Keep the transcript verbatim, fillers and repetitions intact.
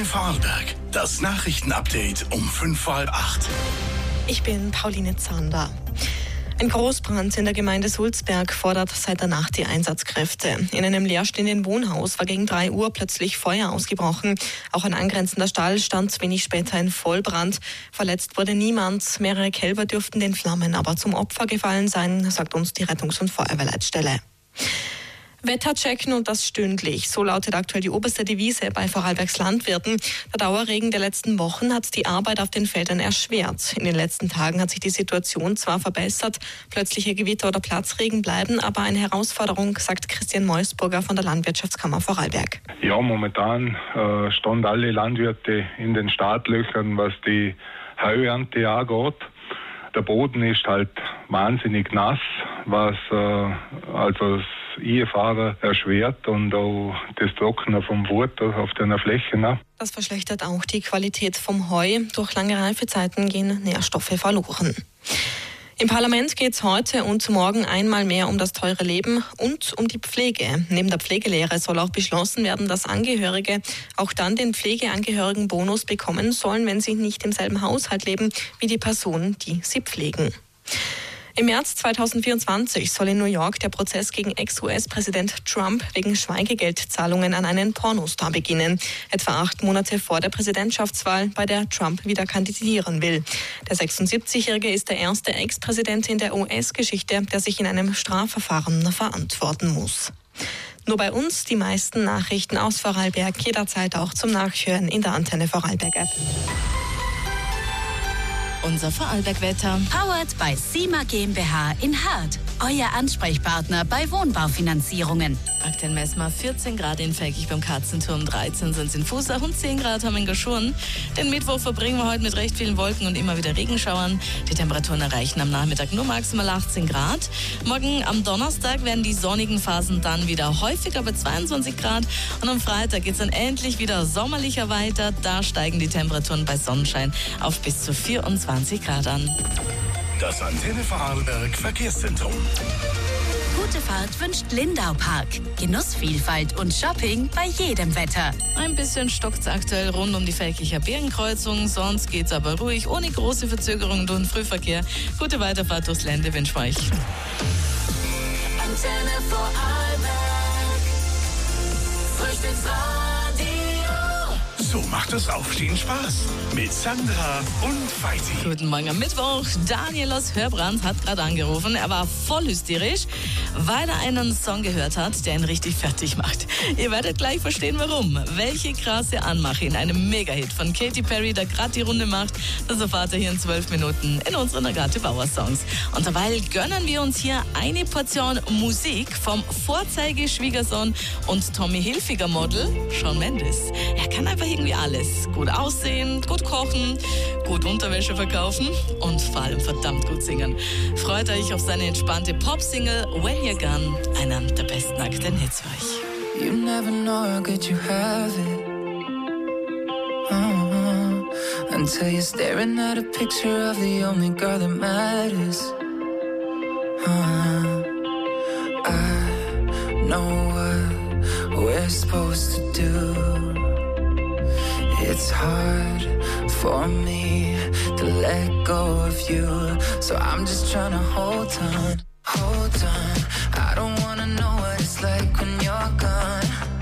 Vorarlberg. Das Nachrichtenupdate um fünf vor halb acht. Ich bin Pauline Zander. Ein Großbrand in der Gemeinde Sulzberg fordert seit der Nacht die Einsatzkräfte. In einem leerstehenden Wohnhaus war gegen drei Uhr plötzlich Feuer ausgebrochen. Auch ein angrenzender Stall stand wenig später in Vollbrand. Verletzt wurde niemand. Mehrere Kälber dürften den Flammen aber zum Opfer gefallen sein, sagt uns die Rettungs- und Feuerwehrleitstelle. Wetter checken und das stündlich. So lautet aktuell die oberste Devise bei Vorarlbergs Landwirten. Der Dauerregen der letzten Wochen hat die Arbeit auf den Feldern erschwert. In den letzten Tagen hat sich die Situation zwar verbessert, plötzliche Gewitter oder Platzregen bleiben aber eine Herausforderung, sagt Christian Meusburger von der Landwirtschaftskammer Vorarlberg. Ja, momentan äh, stehen alle Landwirte in den Startlöchern, was die Heuernte angeht. Der Boden ist halt wahnsinnig nass, was äh, also das Einfahren erschwert und auch das Trocknen vom Wort auf den Flächen. Das verschlechtert auch die Qualität vom Heu. Durch lange Reifezeiten gehen Nährstoffe verloren. Im Parlament geht es heute und morgen einmal mehr um das teure Leben und um die Pflege. Neben der Pflegelehre soll auch beschlossen werden, dass Angehörige auch dann den Pflegeangehörigenbonus bekommen sollen, wenn sie nicht im selben Haushalt leben wie die Person, die sie pflegen. Im März zweitausendvierundzwanzig soll in New York der Prozess gegen Ex-U S-Präsident Trump wegen Schweigegeldzahlungen an einen Pornostar beginnen. Etwa acht Monate vor der Präsidentschaftswahl, bei der Trump wieder kandidieren will. Der sechsundsiebzigjährige ist der erste Ex-Präsident in der U S-Geschichte, der sich in einem Strafverfahren verantworten muss. Nur bei uns die meisten Nachrichten aus Vorarlberg, jederzeit auch zum Nachhören in der Antenne Vorarlberg-App. Unser Vorarlberg-Wetter. Powered by SIMA GmbH in Hart. Euer Ansprechpartner bei Wohnbaufinanzierungen. Aktuell messen wir vierzehn Grad in Feldkirch beim Katzenturm, dreizehn sind es in Fußach und zehn Grad haben wir in Gaschurn. Den Mittwoch verbringen wir heute mit recht vielen Wolken und immer wieder Regenschauern. Die Temperaturen erreichen am Nachmittag nur maximal achtzehn Grad. Morgen am Donnerstag werden die sonnigen Phasen dann wieder häufiger bei zweiundzwanzig Grad. Und am Freitag geht es dann endlich wieder sommerlicher weiter. Da steigen die Temperaturen bei Sonnenschein auf bis zu vierundzwanzig Grad an. Das Antenne Vorarlberg Verkehrszentrum. Gute Fahrt wünscht Lindau Park. Genussvielfalt und Shopping bei jedem Wetter. Ein bisschen stockt's aktuell rund um die Feldkircher Birkenkreuzung. Sonst geht's aber ruhig, ohne große Verzögerungen durch den Frühverkehr. Gute Weiterfahrt durchs Ländle wünsche ich euch. Antenne Vorarlberg. Frühstücksradio. So macht das Aufstehen Spaß. Mit Sandra und Feiti. Guten Morgen am Mittwoch. Daniel aus Hörbrand hat gerade angerufen. Er war voll hysterisch, weil er einen Song gehört hat, der ihn richtig fertig macht. Ihr werdet gleich verstehen, warum. Welche krasse Anmache in einem Mega-Hit von Katy Perry, der gerade die Runde macht, das erfahrt ihr hier in zwölf Minuten in unseren Agathe Bauer Songs. Und dabei gönnen wir uns hier eine Portion Musik vom Vorzeigeschwiegersohn und Tommy Hilfiger Model Shawn Mendes. Er kann einfach irgendwie alles. Gut aussehen, gut kochen, gut Unterwäsche verkaufen und vor allem verdammt gut singen. Freut euch auf seine entspannte Pop-Single When You're Gone, einer der besten aktuellen Hits für euch. You never know how good you have it uh-huh. Until you're staring at a picture of the only girl that matters uh-huh. I know what we're supposed to do. It's hard for me to let go of you, so I'm just trying to hold on, hold on. I don't wanna know what it's like when you're gone.